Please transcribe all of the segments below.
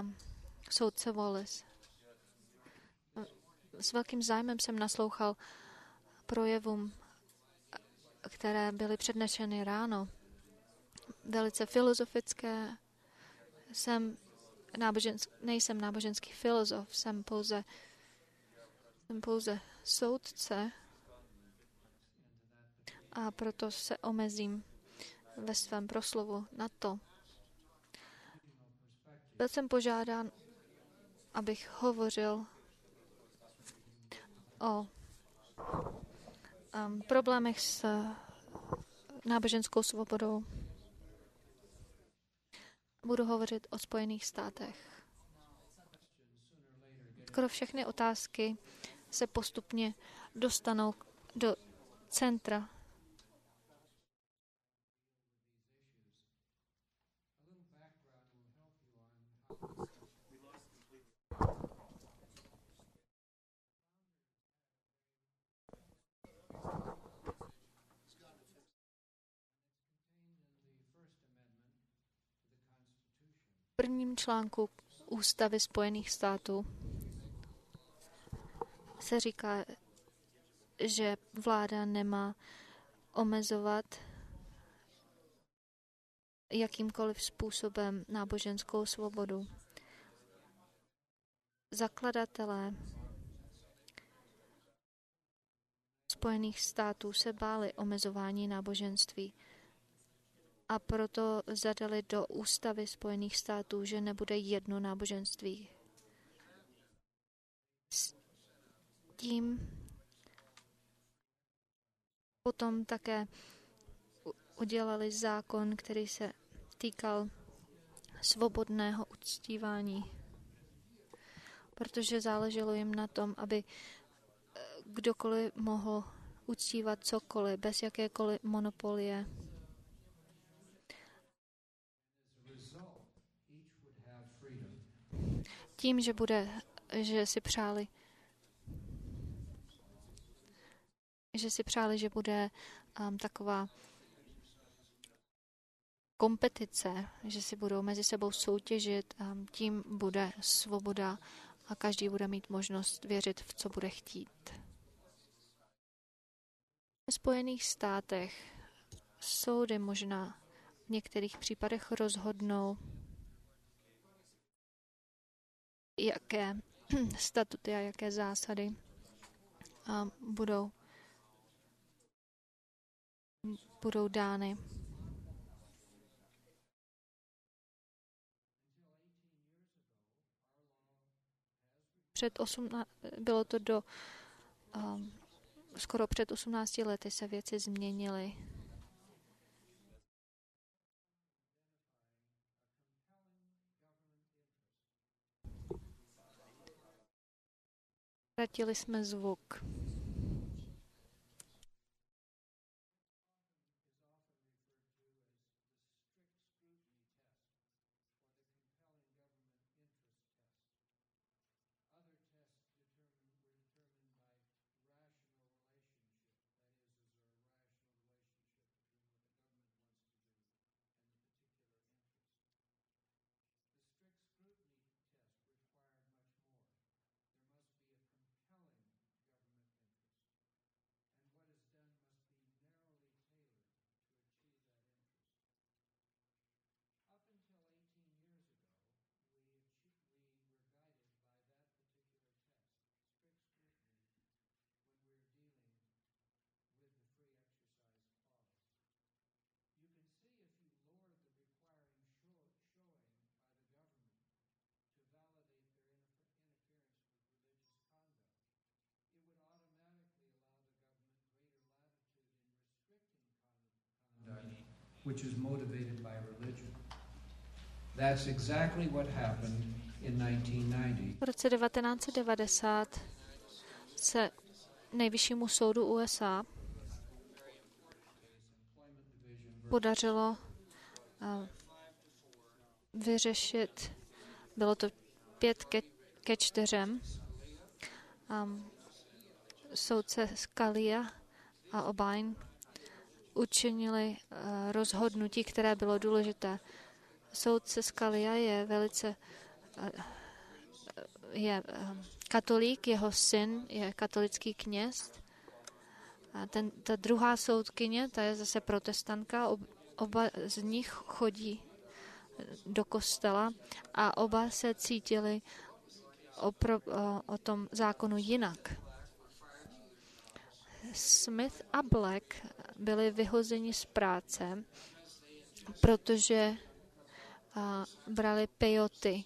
soudce Wallace. S velkým zájmem jsem naslouchal projevům, které byly předneseny ráno. Velice filozofické. Nejsem náboženský filozof, jsem pouze soudce a proto se omezím ve svém proslovu na to. Byl jsem požádán, abych hovořil o problémech s náboženskou svobodou. Budu hovořit o Spojených státech. Skoro všechny otázky se postupně dostanou do centra. V prvním článku Ústavy Spojených států se říká, že vláda nemá omezovat jakýmkoliv způsobem náboženskou svobodu. Zakladatelé Spojených států se báli omezování náboženství a proto zadali do Ústavy Spojených států, že nebude jedno náboženství. S tím potom také udělali zákon, který se týkal svobodného uctívání, protože záleželo jim na tom, aby kdokoliv mohl uctívat cokoliv, bez jakékoliv monopolie. Tím, že si přáli, že bude taková kompetice, že si budou mezi sebou soutěžit, tím bude svoboda a každý bude mít možnost věřit v co bude chtít. Ve Spojených státech soudy možná v některých případech rozhodnou, jaké statuty a jaké zásady budou dány. Bylo to skoro před 18 lety se věci změnily. Ztratili jsme zvuk. Which is motivated by religion. That's exactly what happened in 1990. V roce 1990 se Nejvyššímu soudu USA podařilo vyřešit, bylo to 5-4, soudce Scalia a O'Brien učinili rozhodnutí, které bylo důležité. Soudce Scalia je velice je katolík, jeho syn je katolický kněz. A ta druhá soudkyně, ta je zase protestantka, oba z nich chodí do kostela a oba se cítili o tom zákonu jinak. Smith a Black byli vyhozeni z práce, protože brali peyoty,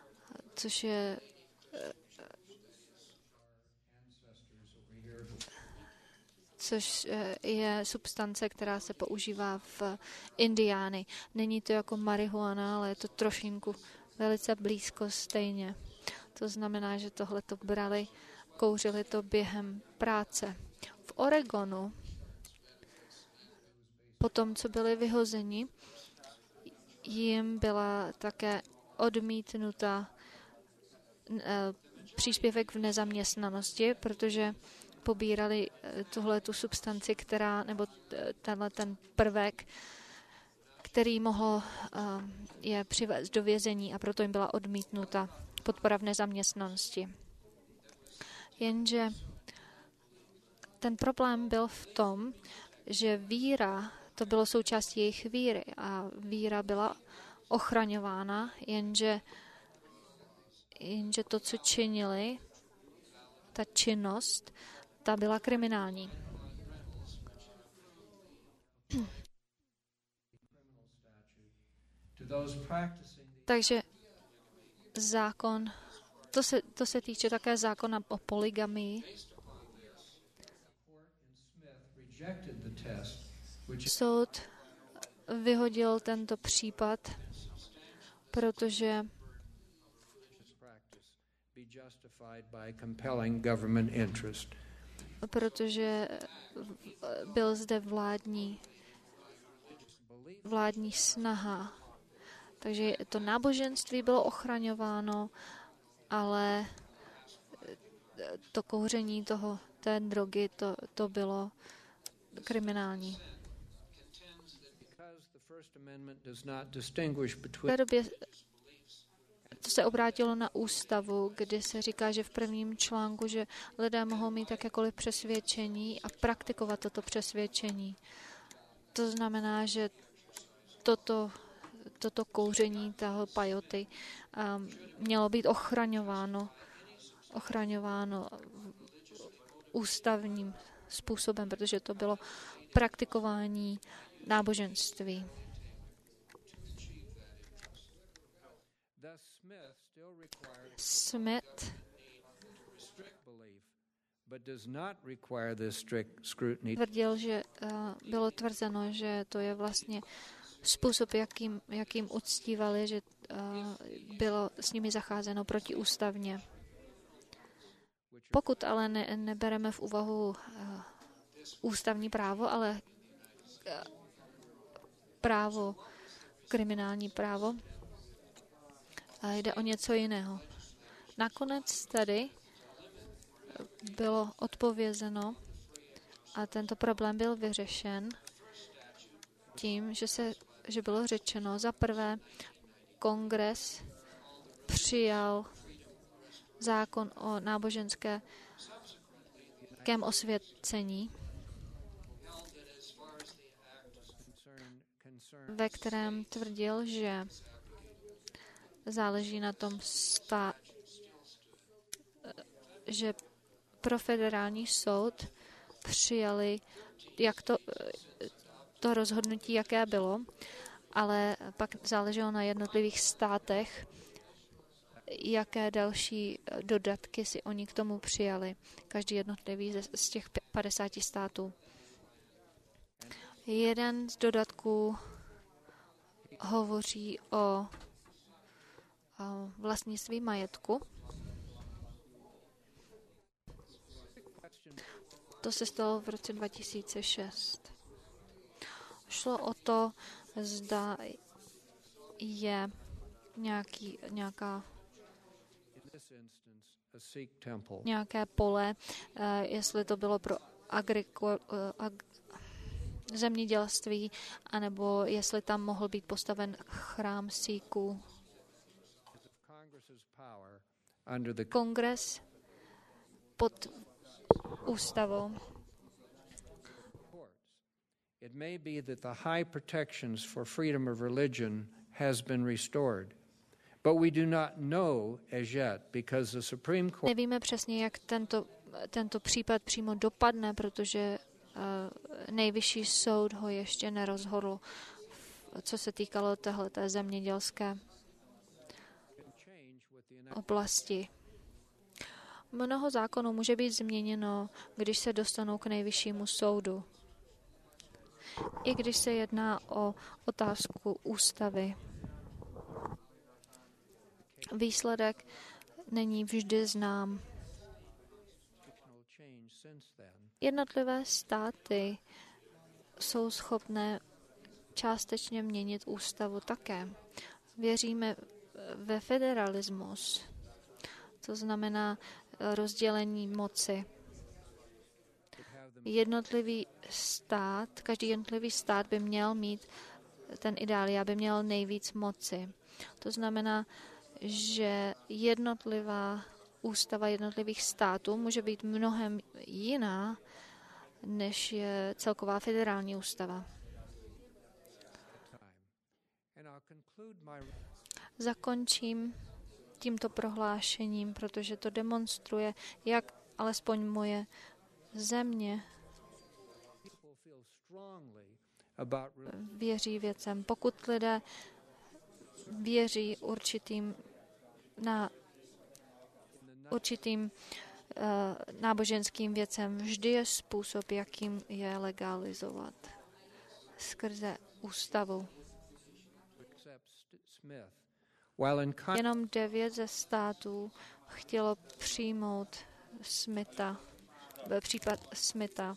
což je substance, která se používá v Indiány. Není to jako marihuana, ale je to trošinku velice blízko stejně. To znamená, že tohle to brali, kouřili to během práce. V Oregonu, po tom, co byli vyhozeni, jim byla také odmítnuta příspěvek v nezaměstnanosti, protože pobírali tuhletu substanci, nebo ten prvek, který mohl je přivést do vězení, a proto jim byla odmítnuta podpora v nezaměstnanosti. Jenže ten problém byl v tom, že víra, to bylo součástí jejich víry a víra byla ochraňována, jenže to, co činili, ta činnost, ta byla kriminální. Takže zákon, to se týče také zákona o polygamii. Soud vyhodil tento případ, protože byl zde vládní snaha. Takže to náboženství bylo ochraňováno, ale to kouření té drogy, to bylo kriminální. V té době to se obrátilo na ústavu, kdy se říká, že v prvním článku, že lidé mohou mít jakékoliv přesvědčení a praktikovat toto přesvědčení. To znamená, že toto kouření, toho peyoty, mělo být ochraňováno ústavním způsobem, protože to bylo praktikování náboženství. Smith tvrdil, že bylo tvrzeno, že to je vlastně způsob, jakým uctívali, že bylo s nimi zacházeno protiústavně. Pokud ale nebereme v úvahu ústavní právo, ale kriminální právo, jde o něco jiného. Nakonec tady bylo odpovězeno a tento problém byl vyřešen tím, že bylo řečeno, za prvé kongres přijal zákon o náboženském osvěcení, ve kterém tvrdil, že záleží na tom, že pro federální soud přijali to rozhodnutí, jaké bylo, ale pak záleželo na jednotlivých státech, jaké další dodatky si oni k tomu přijali. Každý jednotlivý z těch 50 států. Jeden z dodatků hovoří o vlastnictví majetku. To se stalo v roce 2006. Šlo o to, zda je nějaké pole, jestli to bylo pro zemědělství, anebo jestli tam mohl být postaven chrám Síků. Kongres pod ústavou. It may be that the high protections for freedom of religion has been restored, but we do not know as yet because the Supreme Court. Nevíme přesně, jak tento případ přímo dopadne, protože nejvyšší soud ho ještě nerozhodl, co se týkalo téhleté zemědělské oblasti. Mnoho zákonů může být změněno, když se dostanou k nejvyššímu soudu. I když se jedná o otázku ústavy. Výsledek není vždy znám. Jednotlivé státy jsou schopné částečně měnit ústavu také. Věříme ve federalismus, to znamená rozdělení moci. Každý jednotlivý stát by měl mít ten ideál, aby měl nejvíc moci. To znamená, že jednotlivá ústava jednotlivých států může být mnohem jiná, než je celková federální ústava. Zakončím tímto prohlášením, protože to demonstruje, jak alespoň moje země věří věcem. Pokud lidé věří určitým náboženským věcem, vždy je způsob, jakým je legalizovat skrze ústavu. Jenom 9 ze států chtělo přijmout případ Smitha.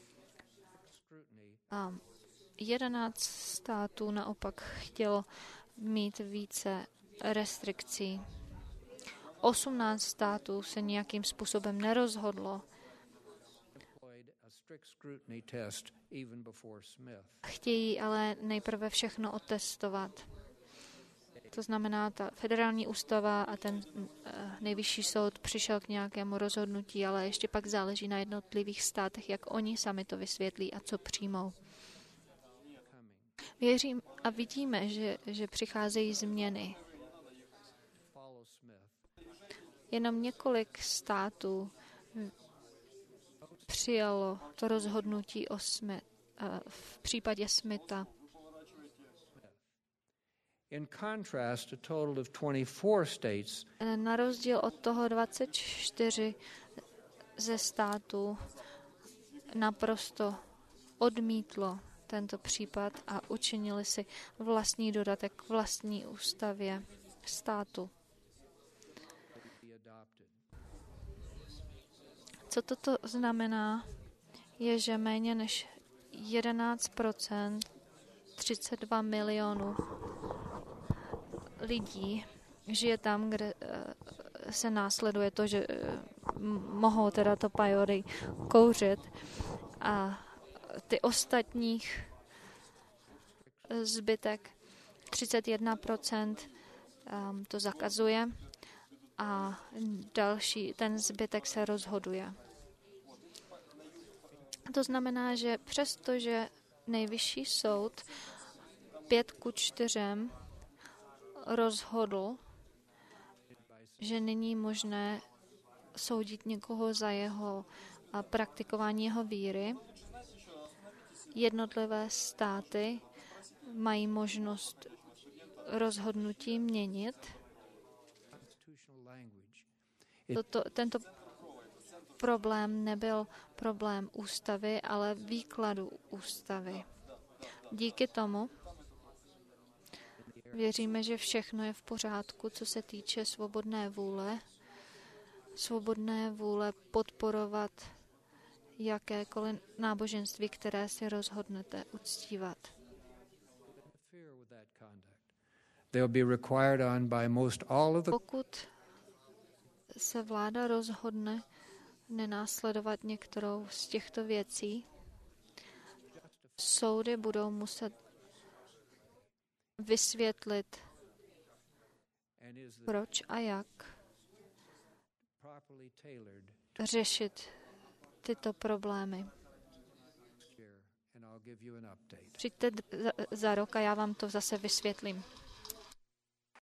A 11 států naopak chtělo mít více restrikcí. 18 států se nějakým způsobem nerozhodlo. Chtějí ale nejprve všechno otestovat. To znamená, ta federální ústava a ten nejvyšší soud přišel k nějakému rozhodnutí, ale ještě pak záleží na jednotlivých státech, jak oni sami to vysvětlí a co přijmou. Věřím a vidíme, že přicházejí změny. Jenom několik států přijalo to rozhodnutí v případě Smitha. Na rozdíl od toho 24 ze států naprosto odmítlo tento případ a učinili si vlastní dodatek k vlastní ústavě státu. Co toto znamená, je, že méně než 11%, 32 milionů lidí žije tam, kde se následuje to, že mohou teda to peyote kouřit a ty ostatních zbytek 31% to zakazuje a ten zbytek se rozhoduje. To znamená, že přestože nejvyšší soud 5-4 rozhodl, že není možné soudit někoho za jeho praktikování jeho víry, jednotlivé státy mají možnost rozhodnutí měnit. Tento problém nebyl problém ústavy, ale výkladu ústavy. Díky tomu věříme, že všechno je v pořádku, co se týče svobodné vůle podporovat jakékoliv náboženství, které si rozhodnete uctívat. Pokud se vláda rozhodne nenásledovat některou z těchto věcí, soudy budou muset vysvětlit and is the proč a jak properly tailored řešit tyto problémy. next year, and I'll give you an update. Přijďte za rok a já vám to zase vysvětlím.